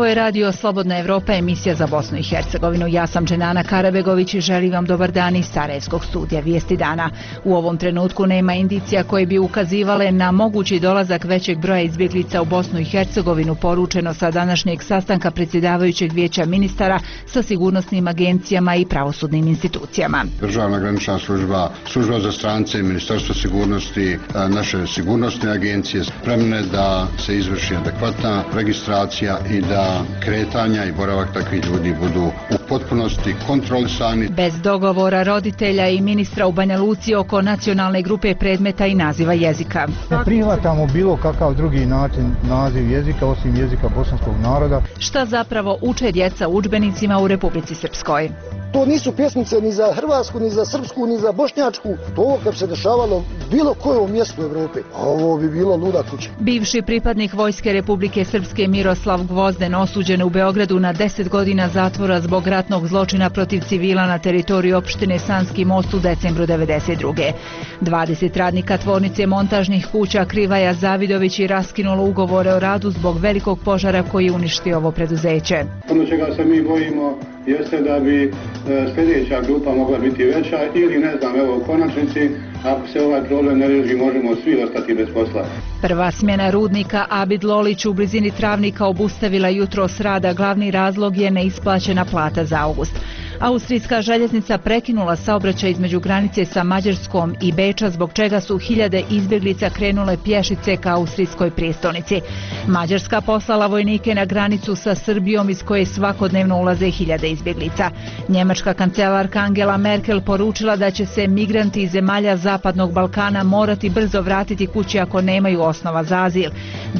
je Radio Slobodna Evropa, emisija za Bosnu i Hercegovinu. Ja sam Dženana Karabegović i želim vam dobar dan iz Sarajevskog studija Vijesti dana. U ovom trenutku nema indicija koje bi ukazivale na mogući dolazak većeg broja izbjeglica u Bosnu i Hercegovinu, poručeno sa današnjeg sastanka predsjedavajućeg vijeća ministara sa sigurnosnim agencijama i pravosudnim institucijama. Državna granična služba, služba za strance, Ministarstvo sigurnosti, naše sigurnosne agencije spremne da se izvrši adekvatna registracija i da kretanja i boravak takvih ljudi budu u potpunosti kontrolisani. Bez dogovora roditelja i ministra u Banja Luci oko nacionalne grupe predmeta i naziva jezika. Ne prihvatamo bilo kakav drugi naziv jezika osim jezika bosanskog naroda. Šta zapravo uče djeca u udžbenicima u Republici Srpskoj? To nisu pjesmice ni za hrvatsku, ni za srpsku, ni za bošnjačku. To ovo kad se dešavalo bilo kojom mjestu Evrope, a ovo bi bilo luda kuća. Bivši pripadnik Vojske Republike Srpske Miroslav Gvozden osuđen u Beogradu na 10 godina zatvora zbog ratnog zločina protiv civila na teritoriji opštine Sanski Most u decembru 1992. 20 radnika tvornice montažnih kuća Krivaja Zavidović i raskinulo ugovore o radu zbog velikog požara koji je uništio ovo preduzeće. Ono čega se mi bojimo jeste da bi sljedeća grupa mogla biti veća ili ne znam, evo u konačnici, ako se ovaj problem ne riješi, možemo svi ostati bez posla. Prva smjena rudnika Abid Lolić u blizini Travnika obustavila jutros rada. Glavni razlog je neisplaćena plata za avgust. Austrijska željeznica prekinula saobraćaj između granice sa Mađarskom i Beča, zbog čega su hiljade izbjeglica krenule pješice ka austrijskoj prijestolnici. Mađarska poslala vojnike na granicu sa Srbijom iz koje svakodnevno ulaze hiljade izbjeglica. Njemačka kancelarka Angela Merkel poručila da će se migranti iz zemalja Zapadnog Balkana morati brzo vratiti kući ako nemaju osnova za azil.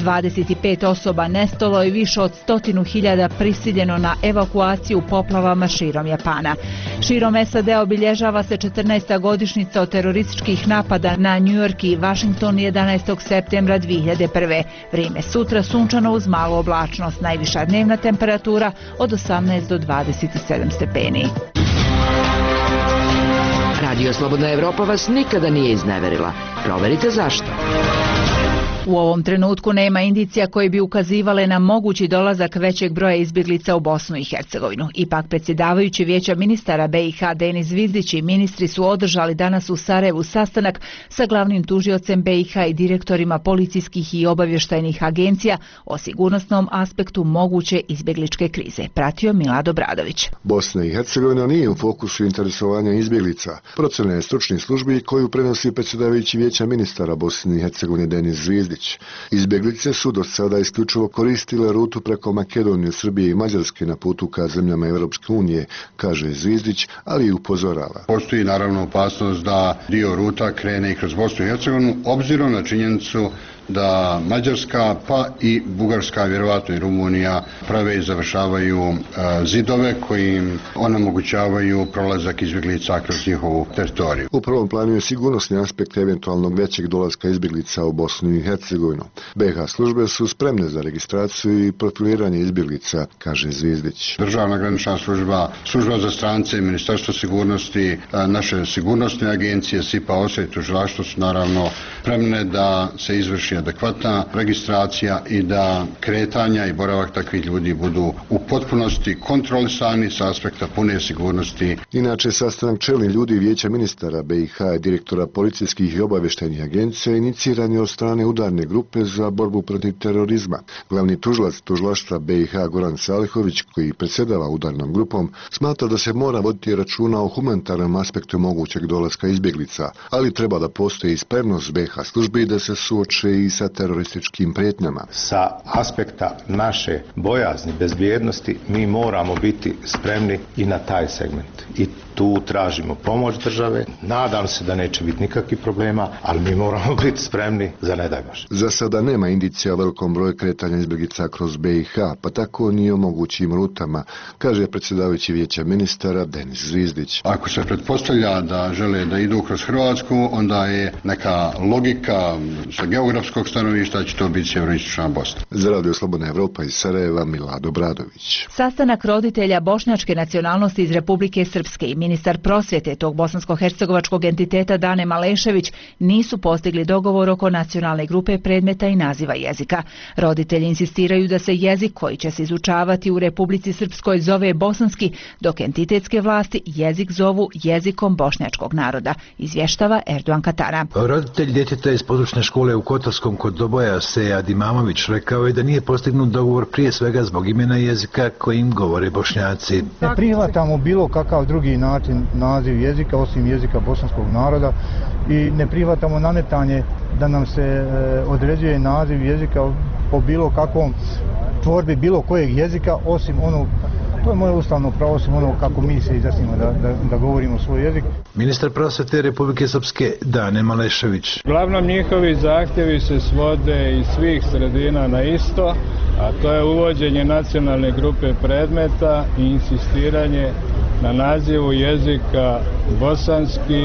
25 osoba nestalo i više od 100.000 prisiljeno na evakuaciju poplavama širom Japana. Širom SAD obilježava se 14. godišnjica od terorističkih napada na New York i Washington 11. septembra 2001. Vrijeme sutra sunčano uz malu oblačnost, najviša dnevna temperatura od 18 do 27 stepeni. Radio Slobodna Evropa vas nikada nije izneverila. Proverite zašto. U ovom trenutku nema indicija koje bi ukazivale na mogući dolazak većeg broja izbjeglica u Bosnu i Hercegovinu. Ipak predsjedavajući vijeća ministara BiH Denis Zvizdić i ministri su održali danas u Sarajevu sastanak sa glavnim tužiocem BiH i direktorima policijskih i obavještajnih agencija o sigurnosnom aspektu moguće izbjegličke krize. Pratio Milad Obradović. Bosna i Hercegovina nije u fokusu interesovanja izbjeglica. Procjena je stručnih službi koju prenosi predsjedavajući vijeća ministara Bosne i Hercegovine Denis Zvizdić. Izbjeglice su do sada isključivo koristile rutu preko Makedonije, Srbije i Mađarske na putu ka zemljama Europske unije, kaže Zvizdić, ali i upozorava. Postoji naravno opasnost da dio ruta krene i kroz Bosnu i Hercegovinu, obzirom na činjenicu da Mađarska pa i Bugarska, vjerovatno i Rumunija, prave i završavaju zidove koji im onemogućavaju prolazak izbjeglica kroz njihovu teritoriju. U prvom planu je sigurnosni aspekt eventualnog većeg dolaska izbjeglica u Bosnu i Hercegovinu. BiH službe su spremne za registraciju i profiliranje izbjeglica, kaže Zvizdić. Državna granična služba, služba za strance, Ministarstvo sigurnosti, naše sigurnosne agencije, SIPA, OSE i tužilaštvo su naravno spremne da se izvrši adekvatna registracija i da kretanja i boravak takvih ljudi budu u potpunosti kontrolisani sa aspekta pune sigurnosti. Inače, sastanak čelnih ljudi vijeća ministara BiH i direktora policijskih i obavještajnih agencija iniciran je od strane udarne grupe za borbu protiv terorizma. Glavni tužilac tužilaštva BiH Goran Salihović, koji predsjedava udarnom grupom, smatra da se mora voditi računa o humanitarnom aspektu mogućeg dolaska izbjeglica, ali treba da postoji spremnost BiH službi da se suoče i sa terorističkim prijetnjama. Sa aspekta naše bojazni, bezbjednosti, mi moramo biti spremni i na taj segment. I tu tražimo pomoć države. Nadam se da neće biti nikakvih problema, ali mi moramo biti spremni za ne daj Bože. Za sada nema indicija o velikom broju kretanja izbjeglica kroz BiH, pa tako ni o mogućim rutama, kaže predsjedavajući vijeća ministara Denis Zvizdić. Ako se pretpostavlja da žele da idu kroz Hrvatsku, onda je neka logika sa geografskog geografskog stanovišta će to biti sjeveroistočna Bosna. Za Radio Slobodna Evropa iz Sarajeva, Milado Bradović. Sastanak roditelja bošnjačke nacionalnosti iz Republike Srpske i ministar prosvjete tog bosansko-hercegovačkog entiteta Dane Malešević nisu postigli dogovor oko nacionalne grupe predmeta i naziva jezika. Roditelji insistiraju da se jezik koji će se izučavati u Republici Srpskoj zove bosanski, dok entitetske vlasti jezik zovu jezikom bošnjačkog naroda, izvještava Erdogan Katara. Roditelj djeteta iz područne škole u Kotarskom kod Doboja, Sejad Imamović, rekao je da nije postignut dogovor prije svega zbog imena jezika kojim govore Bošnjaci. Ne prihvatamo bilo kakav drugi način naziv jezika osim jezika bosanskog naroda i ne prihvatamo nametanje da nam se određuje naziv jezika po bilo kakvom tvorbi bilo kojeg jezika osim onog, to je moje ustavno pravo, osim ono kako mi se izjasnimo da govorimo svoj jezik. Ministar prosvjete Republike Srpske Dane Malešević. Uglavnom njihovi zahtjevi se svode iz svih sredina na isto, a to je uvođenje nacionalne grupe predmeta i insistiranje na nazivu jezika bosanski,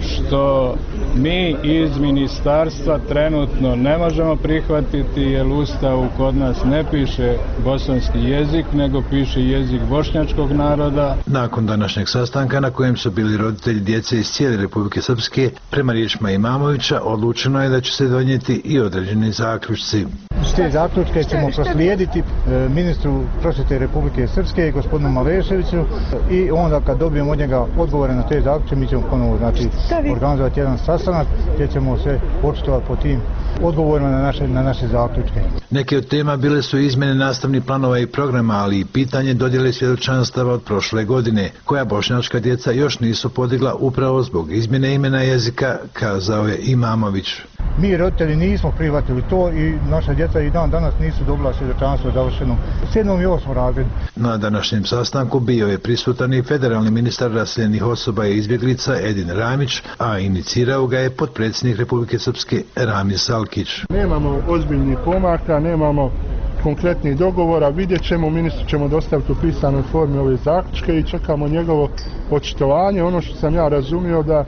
što mi iz ministarstva trenutno ne možemo prihvatiti jer u Ustavu kod nas ne piše bosanski jezik, nego piše jezik bošnjačkog naroda. Nakon današnjeg sastanka na kojem su bili roditelji djece iz cijele Republike Srpske, prema riječima Imamovića, odlučeno je da će se donijeti i određeni zaključci. Te zaključke ćemo proslijediti ministru prosvjete Republike Srpske, gospodinu Maleševiću, i onda kad dobijemo od njega odgovore na te zaključke, mi ćemo ponovo organizovati jedan sastanak gdje ćemo se očitovati po tim odgovorima na naše zaključke. Neke od tema bile su izmjene nastavnih planova i programa, ali i pitanje dodjele svjedočanstava od prošle godine, koja bošnjačka djeca još nisu podigla upravo zbog izmjene imena jezika, kazao je Imamović. Mi roditelji nismo prihvatili to i naša djeca i dan danas nisu dobila svjedočanstvo završeno 7. i 8. razredu. Na današnjem sastanku bio je prisutan i federalni ministar raseljenih osoba i izbjeglica Edin Ramić, a inicirao ga je potpredsjednik Republike Srpske Ramiz Salkić. Nemamo ozbiljnih pomaka, nemamo konkretnih dogovora, vidjet ćemo, ministru ćemo dostaviti u pisanoj formi ove zaključke i čekamo njegovo očitovanje. Ono što sam ja razumio da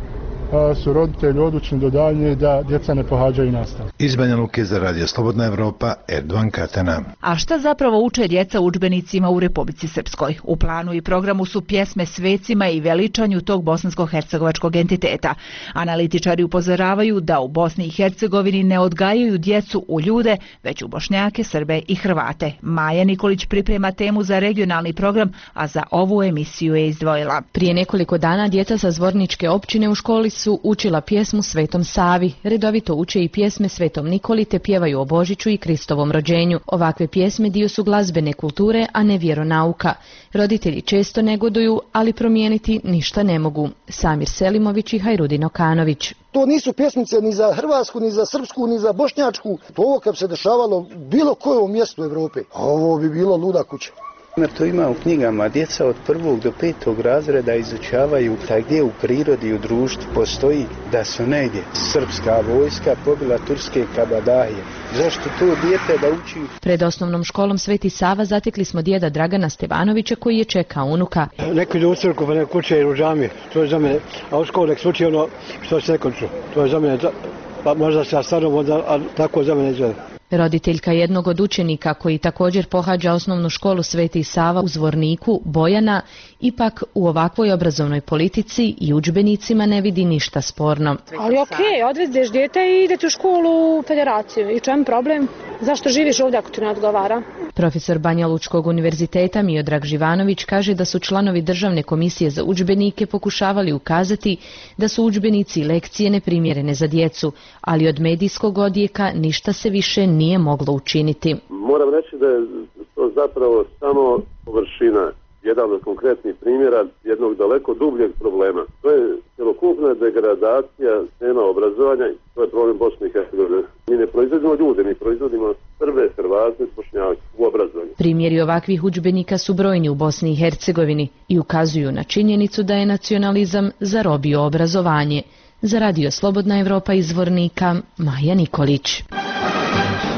su roditelji odlučni do daljnje da djeca ne pohađaju nastavu. Iz Banja Luke za Radio Slobodna Evropa, Erdogan Katana. A šta zapravo uče djeca udžbenicima u Republici Srpskoj? U planu i programu su pjesme svecima i veličanju tog bosansko-hercegovačkog entiteta. Analitičari upozoravaju da u Bosni i Hercegovini ne odgajaju djecu u ljude, već u Bošnjake, Srbe i Hrvate. Maja Nikolić priprema temu za regionalni program, a za ovu emisiju je izdvojila. Prije nekoliko dana djeca sa Zvorničke općine u školi su učila pjesmu Svetom Savi, redovito uče i pjesme Svetom Nikoli te pjevaju o Božiću i Kristovom rođenju. Ovakve pjesme dio su glazbene kulture, a ne vjeronauka. Roditelji često negoduju, ali promijeniti ništa ne mogu. Samir Selimović i Hajrudin Okanović. To nisu pjesmice ni za hrvatsku, ni za srpsku, ni za bošnjačku. To ovo kad se dešavalo bilo kojom mjestu Evrope, a ovo bi bilo luda kuća. To ima u knjigama, djeca od 1. do 5. razreda izučavaju gdje u prirodi i u društvu postoji da su negdje srpska vojska pobila turske kabadahije. Zašto to dijete da uči? Pred osnovnom školom Sveti Sava zatekli smo djeda Dragana Stevanovića koji je čekao unuka. Neko ide u crku pa neko uče u džamiju, to je za mene, a u školu nek se uči ono što se neko ču. To je za mene, pa možda se ja stvarno, a tako za mene izgleda. Roditeljka jednog od učenika koji također pohađa osnovnu školu Sveti Sava u Zvorniku, Bojana, ipak u ovakvoj obrazovnoj politici i udžbenicima ne vidi ništa sporno. Ali okej, odvedeš dijete i idete u školu u federaciju. I čem problem? Zašto živiš ovdje ako ti ne odgovara? Profesor Banja Lučkog univerziteta Miodrag Živanović kaže da su članovi Državne komisije za udžbenike pokušavali ukazati da su udžbenici i lekcije neprimjerene za djecu, ali od medijskog odjeka ništa se više nije moglo učiniti. Moram reći da je to zapravo samo površina, jedan od konkretnih primjera jednog daleko dubljeg problema. To je cjelokupna degradacija tema obrazovanja, to je problem Bosne i Hercegovine. Mi ne proizvodimo ljude, mi proizvodimo Srbe, Hrvate, Bošnjake u obrazovanju. Primjeri ovakvih udžbenika su brojni u Bosni i Hercegovini i ukazuju na činjenicu da je nacionalizam zarobio obrazovanje. Za Radio Slobodna Evropa iz Zvornika, Maja Nikolić.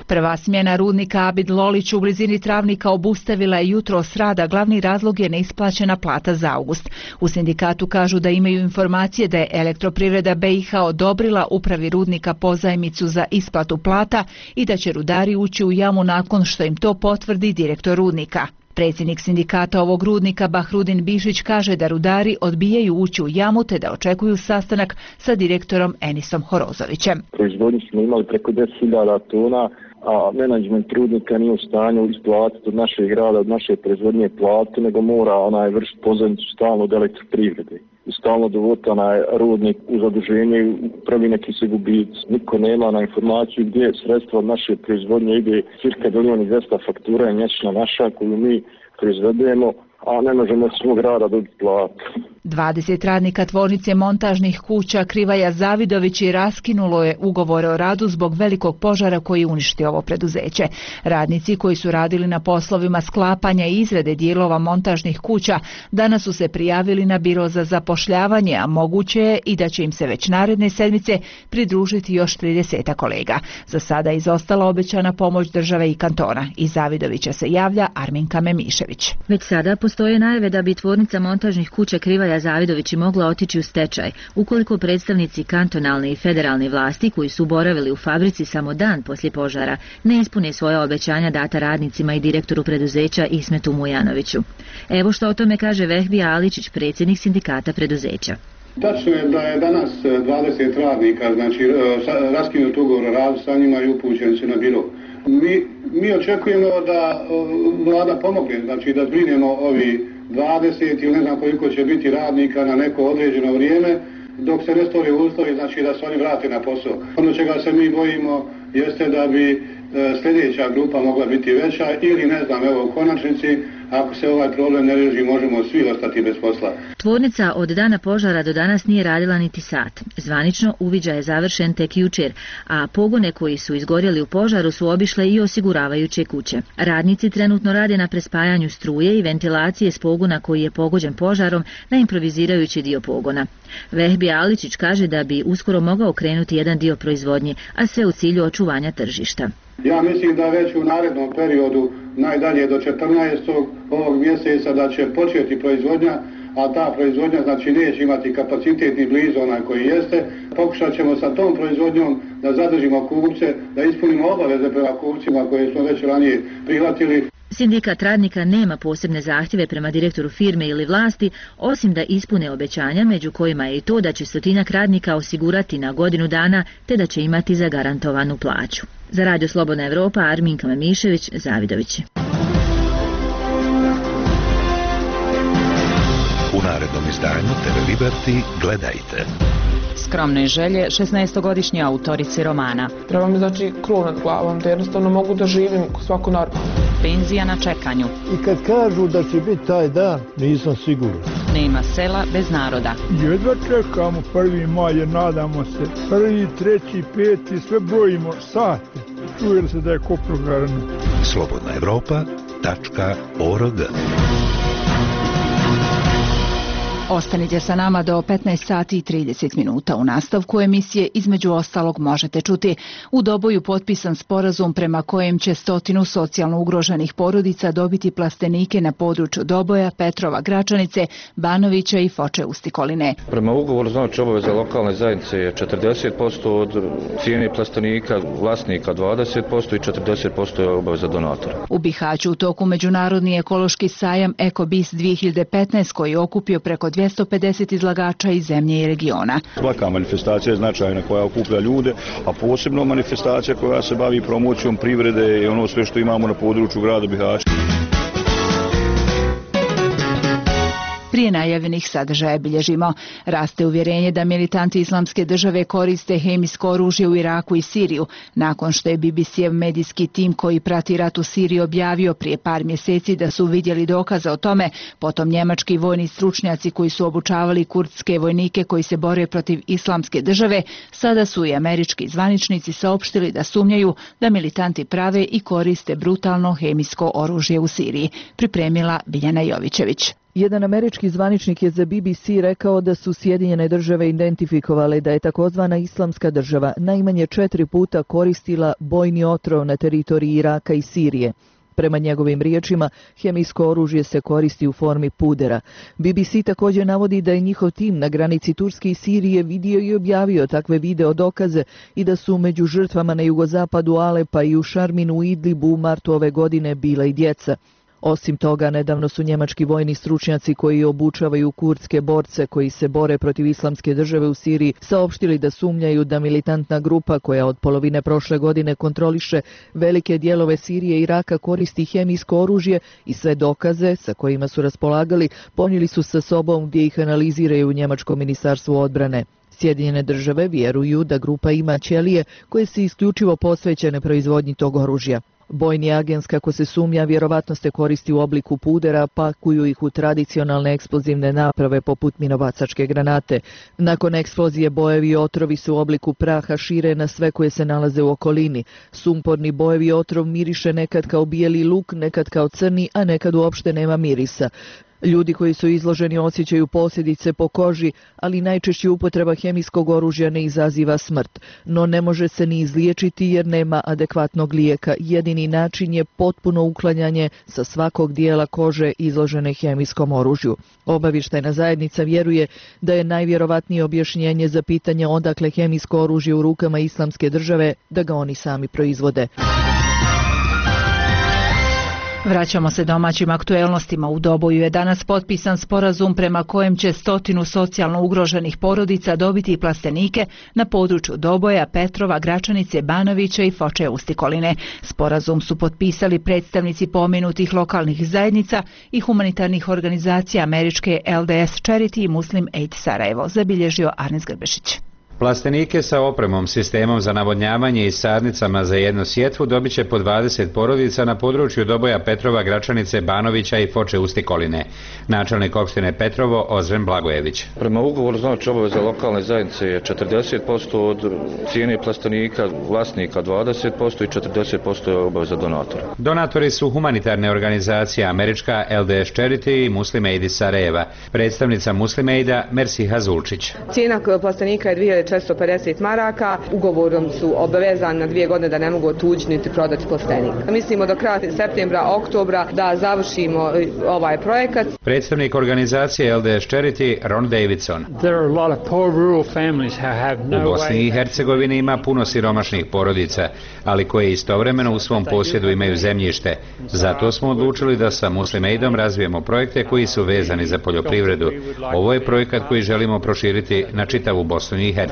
Prva smjena rudnika Abid Lolić u blizini Travnika obustavila je jutros rada. Glavni razlog je neisplaćena plata za august. U sindikatu kažu da imaju informacije da je Elektroprivreda BiH odobrila upravi rudnika pozajmicu za isplatu plata i da će rudari ući u jamu nakon što im to potvrdi direktor rudnika. Predsjednik sindikata ovog rudnika Bahrudin Bišić kaže da rudari odbijaju ući u jamu te da očekuju sastanak sa direktorom Enisom Horozovićem. Proizvodnju smo imali preko 10.000 tona, a menadžment rudnika nije u stanju isplatiti od našeg rada, od naše proizvodnje platu, nego mora vršiti pozajmicu stalno od Elektroprivrede. I stalno dovoditi rudnik u zaduženje i pravi neki se gubici. Niko nema na informaciju gdje sredstva od naše proizvodnje ide, cirka 1.200.000 faktura je mjesečna naša koju mi proizvedemo, a ne možemo od svog rada dobiti platu. 20 radnika tvornice montažnih kuća Krivaja Zavidović raskinulo je ugovore o radu zbog velikog požara koji uništi ovo preduzeće. Radnici koji su radili na poslovima sklapanja i izrade dijelova montažnih kuća danas su se prijavili na biro za zapošljavanje, a moguće je i da će im se već naredne sedmice pridružiti još 30 kolega. Za sada je izostala obećana pomoć države i kantona. Iz Zavidovića se javlja Arminka Memišević. Već sada postoje najave da bi tvornica montažnih kuća Krivaja Zavidović mogla otići u stečaj ukoliko predstavnici kantonalne i federalne vlasti koji su boravili u fabrici samo dan poslije požara ne ispune svoja obećanja data radnicima i direktoru preduzeća Ismetu Mujanoviću. Evo što o tome kaže Vehbija Aličić, predsjednik sindikata preduzeća. Tačno je da je danas 20 radnika, znači raskinut ugovor o radu sa njima i upućeni su na biro. Mi očekujemo da vlada pomogne, znači da zbrinemo ovi 20 ili ne znam koliko će biti radnika na neko određeno vrijeme dok se ne stvore uslovi, znači da se oni vrate na posao. Ono čega se mi bojimo jeste da bi sljedeća grupa mogla biti veća ili ne znam, evo u konačnici ako se ovaj problem ne riješi možemo svi ostati bez posla. Tvornica od dana požara do danas nije radila niti sat. Zvanično uviđaj je završen tek jučer, a pogone koji su izgorjeli u požaru su obišle i osiguravajuće kuće. Radnici trenutno rade na prespajanju struje i ventilacije s pogona koji je pogođen požarom na improvizirajući dio pogona. Vehbi Aličić kaže da bi uskoro mogao krenuti jedan dio proizvodnje, a sve u cilju očuvanja tržišta. Ja mislim da već u narednom periodu, najdalje do 14. ovog mjeseca, da će početi proizvodnja, a ta proizvodnja znači neće imati kapacitet ni blizu onaj koji jeste. Pokušat ćemo sa tom proizvodnjom da zadržimo kupce, da ispunimo obaveze prema kupcima koje smo već ranije prihvatili. Sindikat radnika nema posebne zahtjeve prema direktoru firme ili vlasti, osim da ispune obećanja, među kojima je i to da će 100 radnika osigurati na godinu dana, te da će imati zagarantovanu plaću. Za Radio Slobodna Evropa, Arminka Memišević, Zavidović. U narednom izdanju TV Liberty gledajte. Skromne želje 16-godišnje autorice romana. Treba mi znači krov nad glavom, da jednostavno mogu da živim svako normalno. Penzija na čekanju. I kad kažu da će biti taj dan, nisam siguran. Nema sela bez naroda. Jedva čekamo 1. maj, jer nadamo se 1., 3., 5. sve brojimo sate. Čuje li se da je Koprogarno? slobodnaevropa.org. Ostanite sa nama do 15 sati i 30 minuta. U nastavku emisije između ostalog možete čuti: u Doboju potpisan sporazum prema kojem će 100 socijalno ugroženih porodica dobiti plastenike na području Doboja, Petrova, Gračanice, Banovića i Foče Ustikoline. Prema ugovoru znači obaveza lokalne zajednice je 40% od cijene plastenika, vlasnika 20% i 40% je obaveza donatora. U Bihaću u toku Međunarodni ekološki sajam EcoBis 2015 koji je okupio preko 250 izlagača iz zemlje i regiona. Svaka manifestacija je značajna koja okuplja ljude, a posebno manifestacija koja se bavi promocijom privrede i ono sve što imamo na području grada Bihaća. Prije najavljenih sadržaja bilježimo: raste uvjerenje da militanti Islamske države koriste hemijsko oružje u Iraku i Siriju, nakon što je BBC-ev medijski tim koji prati rat u Siriji objavio prije par mjeseci da su vidjeli dokaze o tome. Potom njemački vojni stručnjaci koji su obučavali kurdske vojnike koji se bore protiv Islamske države, sada su i američki zvaničnici saopštili da sumnjaju da militanti prave i koriste brutalno hemijsko oružje u Siriji. Pripremila Biljana Jovićević. Jedan američki zvaničnik je za BBC rekao da su Sjedinjene države identifikovale da je takozvana Islamska država najmanje 4 puta koristila bojni otrov na teritoriji Iraka i Sirije. Prema njegovim riječima, hemijsko oružje se koristi u formi pudera. BBC također navodi da je njihov tim na granici Turske i Sirije vidio i objavio takve video dokaze i da su među žrtvama na jugozapadu Alepa i u Šarminu u Idlibu u martu ove godine bila i djeca. Osim toga, nedavno su njemački vojni stručnjaci koji obučavaju kurdske borce koji se bore protiv Islamske države u Siriji saopštili da sumnjaju da militantna grupa koja od polovine prošle godine kontroliše velike dijelove Sirije i Iraka koristi hemijsko oružje i sve dokaze sa kojima su raspolagali ponijeli su sa sobom gdje ih analiziraju u njemačkom ministarstvu odbrane. Sjedinjene države vjeruju da grupa ima ćelije koje su isključivo posvećene proizvodnji tog oružja. Bojni agens, kako se sumnja, vjerovatno se koristi u obliku pudera, pakuju ih u tradicionalne eksplozivne naprave poput minobacačke granate. Nakon eksplozije bojevi otrovi se u obliku praha šire na sve koje se nalaze u okolini. Sumporni bojevi otrov miriše nekad kao bijeli luk, nekad kao crni, a nekad uopšte nema mirisa. Ljudi koji su izloženi osjećaju posljedice po koži, ali najčešće upotreba hemijskog oružja ne izaziva smrt. No ne može se ni izliječiti jer nema adekvatnog lijeka. Jedini način je potpuno uklanjanje sa svakog dijela kože izložene hemijskom oružju. Obavještajna zajednica vjeruje da je najvjerovatnije objašnjenje za pitanje odakle hemijsko oružje u rukama Islamske države da ga oni sami proizvode. Vraćamo se domaćim aktuelnostima. U Doboju je danas potpisan sporazum prema kojem će 100 socijalno ugroženih porodica dobiti plastenike na području Doboja, Petrova, Gračanice, Banovića i Foče Ustikoline. Sporazum su potpisali predstavnici pomenutih lokalnih zajednica i humanitarnih organizacija američke LDS Charity i Muslim Aid Sarajevo, zabilježio Arnes Grbešić. Plastenike sa opremom, sistemom za navodnjavanje i sadnicama za jednu sjetvu dobit će po 20 porodica na području Doboja, Petrova, Gračanice, Banovića i Foče Ustikoline. Načelnik opštine Petrovo Ozren Blagojević. Prema ugovoru znači obaveza lokalne zajednice je 40% od cijene plastenika, vlasnika 20% i 40% je obaveza donatora. Donatori su humanitarne organizacije američka LDS Charity i Muslim Aid iz Sarajeva. Predstavnica Muslim Aida Mersi Hazulčić. Cijena plastenika je 450 maraka, ugovorom su obavezani na 2 godine da ne mogu otuđiti niti prodati plastenik. Mislimo do kraja septembra, oktobra da završimo ovaj projekat. Predstavnik organizacije LDS Charity Ron Davidson. U Bosni i Hercegovini ima puno siromašnih porodica, ali koje istovremeno u svom posjedu imaju zemljište. Zato smo odlučili da sa Muslim Aidom razvijemo projekte koji su vezani za poljoprivredu. Ovo je projekat koji želimo proširiti na čitavu Bosnu i Hercegovinu.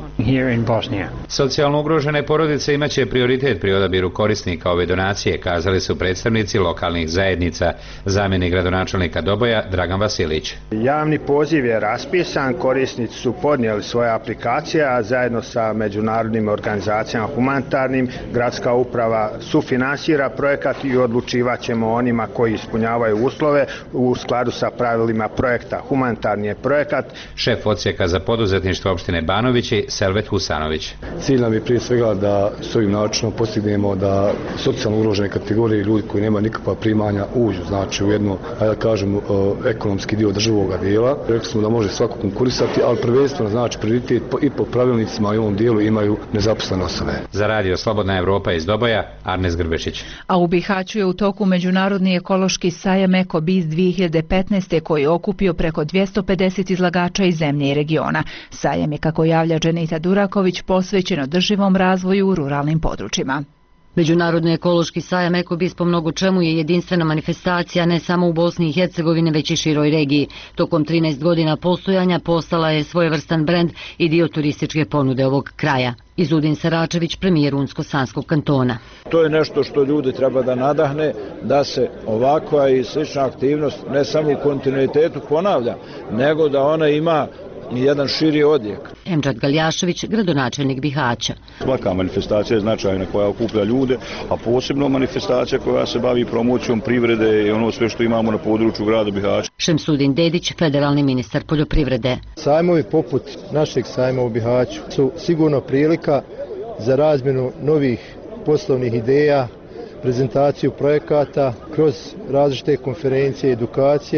Socijalno ugrožene porodice imaće prioritet pri odabiru korisnika ove donacije, kazali su predstavnici lokalnih zajednica. Zamjenik gradonačelnika Doboja Dragan Vasilić. Javni poziv je raspisan, korisnici su podnijeli svoje aplikacije, a zajedno sa međunarodnim organizacijama humanitarnim, gradska uprava sufinansira projekat i odlučivat ćemo onima koji ispunjavaju uslove u skladu sa pravilima projekta. Humanitarni je projekat. Šef odsjeka za poduzetništvo opštine Banović i Selvet Husanović. Cilj nam je prije svega da s ovim načinom postignemo da socijalno ugrožene kategorije ljudi koji nema nikakva primanja uđu, znači u jedno, da kažem, ekonomski dio državog dijela. Rekli smo da može svako konkurisati, ali prvenstveno znači prioritet i po pravilnicima i ovom dijelu imaju nezaposlene osobe. Za radio Slobodna Evropa iz Doboja, Arnes Grbešić. A u Bihaću je u toku Međunarodni ekološki sajam EkoBiz 2015. koji je okupio preko 250 izlagača iz zemlje i regiona. Sajam je, kako javlja Dženita Duraković, posvećen održivom razvoju u ruralnim područjima. Međunarodni ekološki sajam EkoBiz po mnogo čemu je jedinstvena manifestacija ne samo u Bosni i Hercegovini već i široj regiji. Tokom 13 godina postojanja postala je svojevrstan brend i dio turističke ponude ovog kraja. Izudin Saračević, premijer Unsko-Sanskog kantona. To je nešto što ljudi treba da nadahne, da se ovakva i slična aktivnost ne samo u kontinuitetu ponavlja, nego da ona ima i jedan širi odjek. Emdžad Galjašević, gradonačelnik Bihaća. Svaka manifestacija je značajna koja okuplja ljude, a posebno manifestacija koja se bavi promocijom privrede i ono sve što imamo na području grada Bihaća. Šemsudin Dedić, federalni ministar poljoprivrede. Sajmovi poput našeg sajma u Bihaću su sigurno prilika za razmjenu novih poslovnih ideja, prezentaciju projekata kroz različite konferencije i edukacije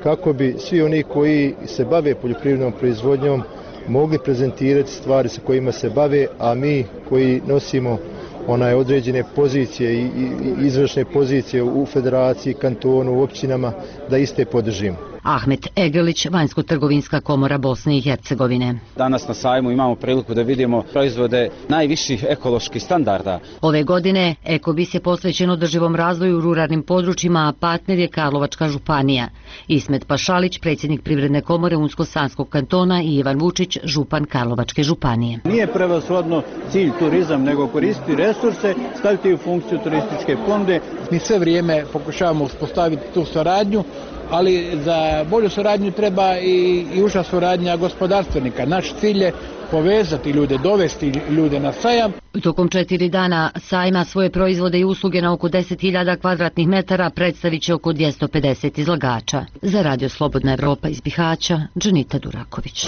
kako bi svi oni koji se bave poljoprivrednom proizvodnjom mogli prezentirati stvari sa kojima se bave, a mi koji nosimo određene pozicije i izvršne pozicije u federaciji, kantonu, u općinama, da iste podržimo. Ahmet Egelić, Vanjsko-trgovinska komora Bosne i Hercegovine. Danas na sajmu imamo priliku da vidimo proizvode najviših ekoloških standarda. Ove godine Ekobis je posvećen održivom razvoju u ruralnim područjima, a partner je Karlovačka županija. Ismet Pašalić, predsjednik Privredne komore Unsko-Sanskog kantona, i Ivan Vučić, župan Karlovačke županije. Nije prevashodno cilj turizam, nego koristiti resurse, staviti u funkciju turističke ponude. Mi sve vrijeme pokušavamo uspostaviti tu saradnju, ali za bolju suradnju treba i uža suradnja gospodarstvenika. Naš cilj je povezati ljude, dovesti ljude na sajam. Tokom 4 dana sajma svoje proizvode i usluge na oko 10.000 kvadratnih metara predstavit će oko 250 izlagača. Za Radio Slobodna Evropa iz Bihaća, Dženita Duraković.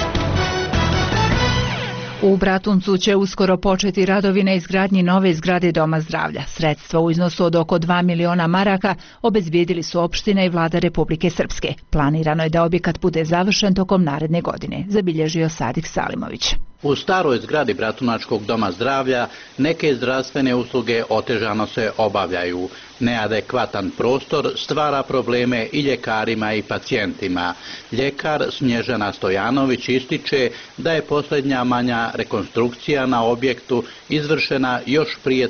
U Bratuncu će uskoro početi radovi na izgradnji nove zgrade Doma zdravlja. Sredstva u iznosu od oko 2 miliona maraka obezbijedili su opština i vlada Republike Srpske. Planirano je da objekat bude završen tokom naredne godine, zabilježio Sadik Salimović. U staroj zgradi Bratunačkog doma zdravlja neke zdravstvene usluge otežano se obavljaju. Neadekvatan prostor stvara probleme i ljekarima i pacijentima. Ljekar Snježana Stojanović ističe da je posljednja manja rekonstrukcija na objektu izvršena još prije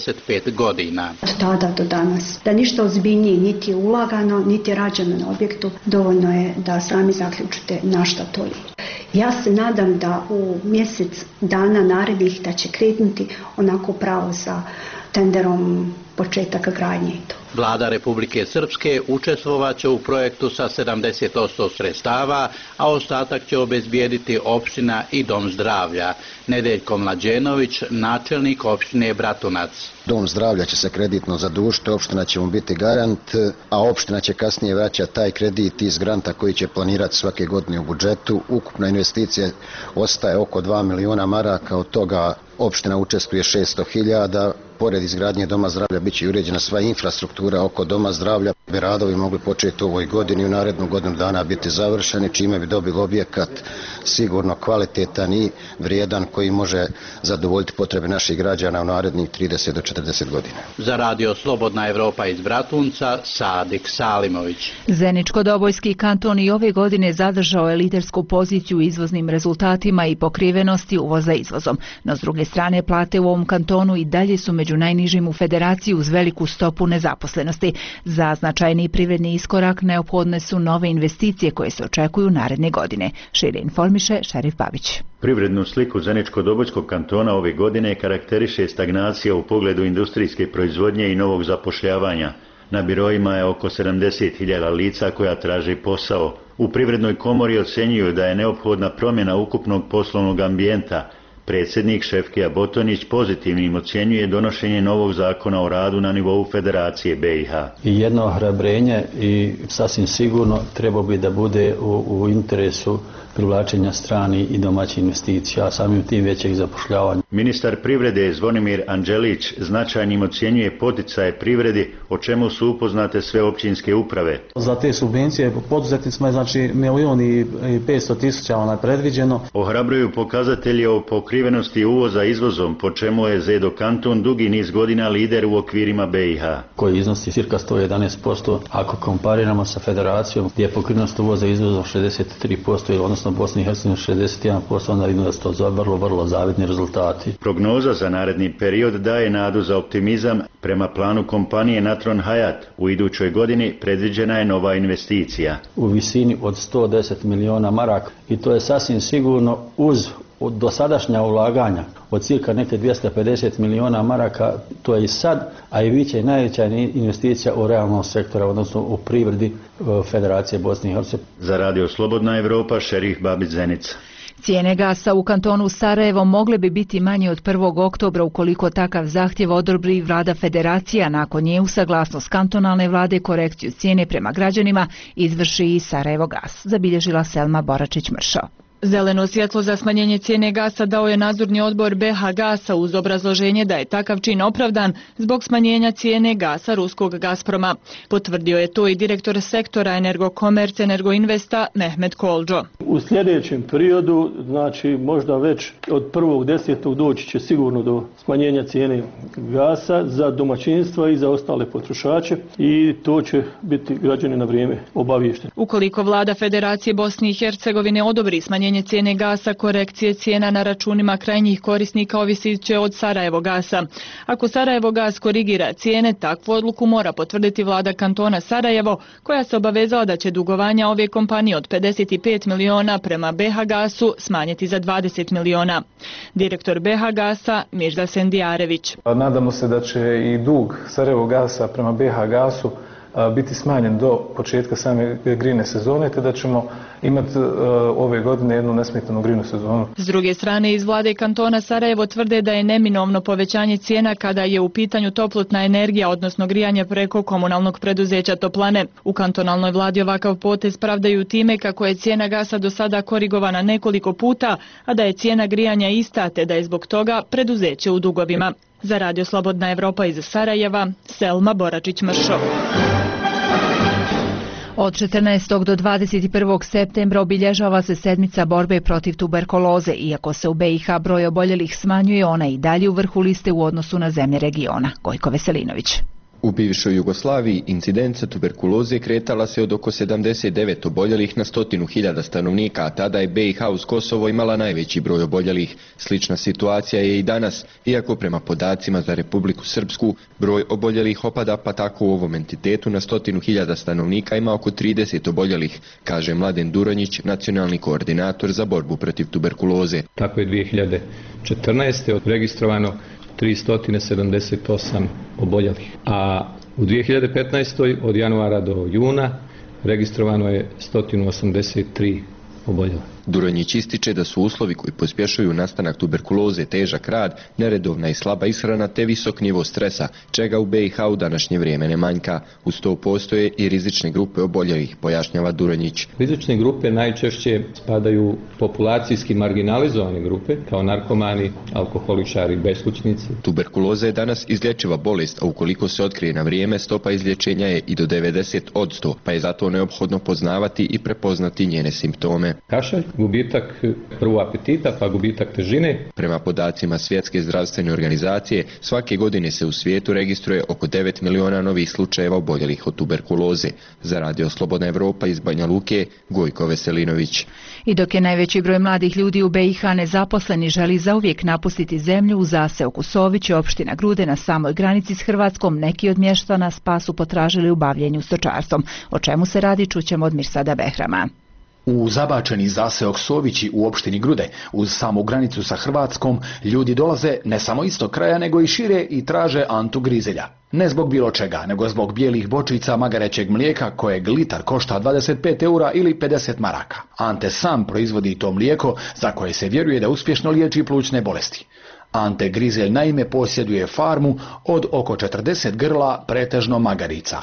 35 godina. Od tada do danas, da ništa ozbiljnije niti je ulagano, niti je rađeno na objektu, dovoljno je da sami zaključite na šta to liči. Ja se nadam da u mjesec dana narednih da će krenuti onako pravo sa tenderom početak gradnje i to. Vlada Republike Srpske učestvovaće u projektu sa 70% sredstava, a ostatak će obezbijediti opština i Dom zdravlja. Nedeljko Mlađenović, načelnik opštine Bratunac. Dom zdravlja će se kreditno zadužiti, opština će mu biti garant, a opština će kasnije vraćati taj kredit iz granta koji će planirati svake godine u budžetu. Ukupna investicija ostaje oko 2 miliona maraka, od toga opština učestvuje 600.000. Pored izgradnje Doma zdravlja bit će uređena sva infrastruktura oko Doma zdravlja. Bi radovi mogli početi u ovoj godini i u narednu godinu dana biti završeni, čime bi dobili objekat sigurno kvalitetan i vrijedan koji može zadovoljiti potrebe naših građana u narednih 30 do 40 godina. Za Radio Slobodna Evropa iz Bratunca, Sadik Salimović. Zeničko-Dobojski kanton i ove godine zadržao je lidersku poziciju u izvoznim rezultatima i pokrivenosti uvoza izvozom. No s druge strane, plate u ovom kantonu i dalje su među najnižim u federaciji uz veliku stopu nezaposlenosti. Za značajni privredni iskorak neophodne su nove investicije koje se očekuju naredne godine. Šire informiše Šerif Babić. Privrednu sliku Zeničko-Dobojskog kantona ove godine karakteriše stagnacija u pogledu industrijske proizvodnje i novog zapošljavanja. Na biroima je oko 70.000 lica koja traže posao. U Privrednoj komori ocenjuju da je neophodna promjena ukupnog poslovnog ambijenta. Predsjednik Šefkija Botonić pozitivnim ocjenjuje donošenje novog zakona o radu na nivou Federacije BiH. I jedno ohrabrenje i sasvim sigurno treba bi da bude u interesu privlačenja strani i domaćih investicija, a samim tim većeg zapošljavanja. Ministar privrede Zvonimir Anđelić značajnim ocjenjuje poticaje privredi, o čemu su upoznate sve općinske uprave. Za te subvencije poduzetnicima je znači 1.500.000 predviđeno. Ohrabruju pokazatelji o pokrivenosti uvoza izvozom, po čemu je Zedo kanton dugi niz godina lider u okvirima BiH. Koji iznosi cirka 111%, ako kompariramo sa federacijom gdje je pokrivenost uvoza izvozom 63% ili odnosno Bosni i Hercegovini 61%, onda vidimo da su to vrlo zavidni rezultati. Prognoza za naredni period daje nadu za optimizam. Prema planu kompanije Natron Hayat u idućoj godini predviđena je nova investicija. U visini od 110 miliona maraka i to je sasvim sigurno uz dosadašnja ulaganja od cirka neke 250 miliona maraka, to je i sad, a i biće i najveća investicija u realnom sektoru, odnosno u privredi Federacije Bosne i Hercegovine. Za Radio Slobodna Evropa, Šerif Babić, Zenica. Cijene gasa u kantonu Sarajevo mogle bi biti manje od 1. oktobra ukoliko takav zahtjev odobri vlada Federacija. Nakon nje u saglasnost kantonalne vlade korekciju cijene prema građanima izvrši i Sarajevo gas, zabilježila Selma Boračić-Mršo. Zeleno svjetlo za smanjenje cijene gasa dao je nadzorni odbor BH Gasa uz obrazloženje da je takav čin opravdan zbog smanjenja cijene gasa ruskog Gazproma. Potvrdio je to i direktor sektora Energokomerc Energoinvesta Mehmet Kolđo. U sljedećem periodu, znači možda već od 1.10. doći će sigurno do smanjenja cijene gasa za domaćinstva i za ostale potrošače i to će biti građani na vrijeme obaviješteni. Ukoliko vlada Federacije Bosne i Hercegovine odobri smanjenje cijene gasa, korekcije cijena na računima krajnjih korisnika ovisit će od Sarajevo Gasa. Ako Sarajevo Gas korigira cijene, takvu odluku mora potvrditi vlada kantona Sarajevo, koja se obavezala da će dugovanja ove kompanije od 55 miliona prema BH Gasu smanjiti za 20 miliona. Direktor BH Gasa Mižda Sendijarević. Nadamo se da će i dug Sarajevo Gasa prema BH Gasu biti smanjen do početka same grine sezone, te da ćemo imati ove godine jednu nesmetanu grinu sezonu. S druge strane, iz vlade kantona Sarajevo tvrde da je neminovno povećanje cijena kada je u pitanju toplotna energija, odnosno grijanje preko komunalnog preduzeća Toplane. U kantonalnoj vladi ovakav potez pravdaju time kako je cijena gasa do sada korigovana nekoliko puta, a da je cijena grijanja ista, te da je zbog toga preduzeće u dugovima. Za Radio Slobodna Evropa iz Sarajeva, Selma Boračić-Mršov. Od 14. do 21. septembra obilježava se sedmica borbe protiv tuberkuloze. Iako se u BiH broj oboljelih smanjuje, ona i dalje u vrhu liste u odnosu na zemlje regiona. Gojko Veselinović. U bivšoj Jugoslaviji incidenca tuberkuloze kretala se od oko 79 oboljelih na 100.000 stanovnika, a tada je BiH uz Kosovo imala najveći broj oboljelih. Slična situacija je i danas, iako prema podacima za Republiku Srpsku broj oboljelih opada, pa tako u ovom entitetu na 100.000 stanovnika ima oko 30 oboljelih, kaže Mladen Duronjić, nacionalni koordinator za borbu protiv tuberkuloze. Tako je 2014. registrovano 378 oboljelih, a u 2015. od januara do juna registrovano je 183 oboljela. Duronjić ističe da su uslovi koji pospješuju nastanak tuberkuloze težak rad, neredovna i slaba ishrana te visok nivo stresa, čega u BiH u današnje vrijeme ne manjka. Uz to postoje i rizične grupe oboljelih, pojašnjava Duronjić. Rizične grupe najčešće spadaju populacijski marginalizovane grupe, kao narkomani, alkoholičari, beskućnici. Tuberkuloza je danas izlječiva bolest, a ukoliko se otkrije na vrijeme, stopa izlječenja je i do 90%, pa je zato neophodno poznavati i prepoznati njene simptome. Kašalj, gubitak prvo apetita, pa gubitak težine. Prema podacima Svjetske zdravstvene organizacije, svake godine se u svijetu registruje oko 9 miliona novih slučajeva oboljelih od tuberkuloze. Za Radio Slobodna Evropa iz Banja Luke, Gojko Veselinović. I dok je najveći broj mladih ljudi u BiH nezaposleni želi zauvijek napustiti zemlju, u zaseoku Sović i opština Grude na samoj granici s Hrvatskom, neki od mještana spas su potražili u bavljenju stočarstvom. O čemu se radi, čućemo od Mirsada Behrama. U zabačeni zaseok Sovići u opštini Grude, uz samu granicu sa Hrvatskom, ljudi dolaze ne samo iz tog kraja, nego i šire i traže Antu Grizelja. Ne zbog bilo čega, nego zbog bijelih bočica magarećeg mlijeka kojeg litar košta 25 eura ili 50 maraka. Ante sam proizvodi to mlijeko za koje se vjeruje da uspješno liječi plućne bolesti. Ante Grizelj naime posjeduje farmu od oko 40 grla, pretežno magarica.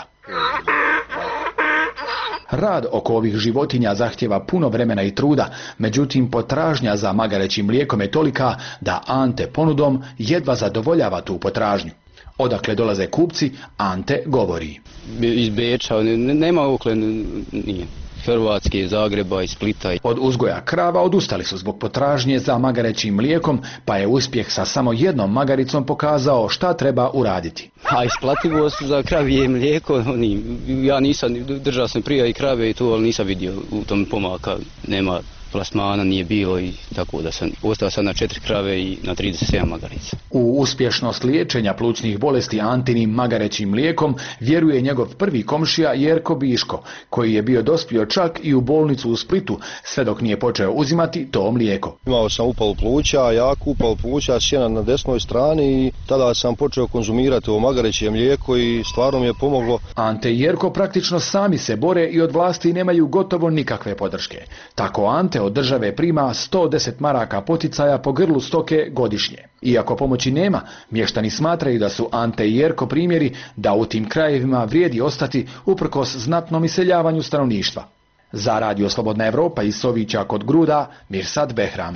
Rad oko ovih životinja zahtjeva puno vremena i truda, međutim potražnja za magarećim mlijekom je tolika da Ante ponudom jedva zadovoljava tu potražnju. Odakle dolaze kupci, Ante govori. Iz Beča, nema okle, nije. Hrvatske, Zagreba i Splita. Od uzgoja krava odustali su zbog potražnje za magarećim mlijekom, pa je uspjeh sa samo jednom magaricom pokazao šta treba uraditi. A isplativost za kravije mlijeko, ja nisam, držao sam prije i krave i to, ali nisam vidio u tom pomaka, nema plasmana, nije bilo i tako da sam ostao sad na 4 krave i na 37 magarica. U uspješnost liječenja plućnih bolesti Antinim magarećim mlijekom vjeruje njegov prvi komšija Jerko Biško, koji je bio dospio čak i u bolnicu u Splitu, sve dok nije počeo uzimati to mlijeko. Imao sam upalu pluća, jaku upalu pluća, sjena na desnoj strani i tada sam počeo konzumirati ovo magareće mlijeko i stvarno mi je pomoglo. Ante i Jerko praktično sami se bore i od vlasti nemaju gotovo nikakve podrške. Tako Ante od države prima 110 maraka poticaja po grlu stoke godišnje. Iako pomoći nema, mještani smatraju da su Ante i Jerko primjeri da u tim krajevima vrijedi ostati uprkos znatnom iseljavanju stanovništva. Za Radio Slobodna Evropa iz Sovića kod Gruda, Mirsad Behram.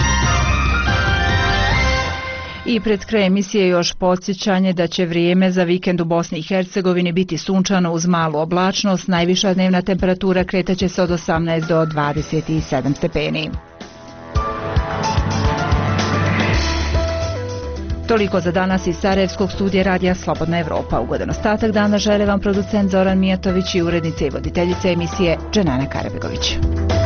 I pred kraj emisije još podsjećanje da će vrijeme za vikend u Bosni i Hercegovini biti sunčano uz malu oblačnost, najviša dnevna temperatura kretaće se od 18 do 27 stepeni. Toliko za danas iz Sarajevskog studija Radija Slobodna Evropa. Ugodan ostatak dana žele vam producent Zoran Mijatović i urednica i voditeljica emisije Dženana Karabegović.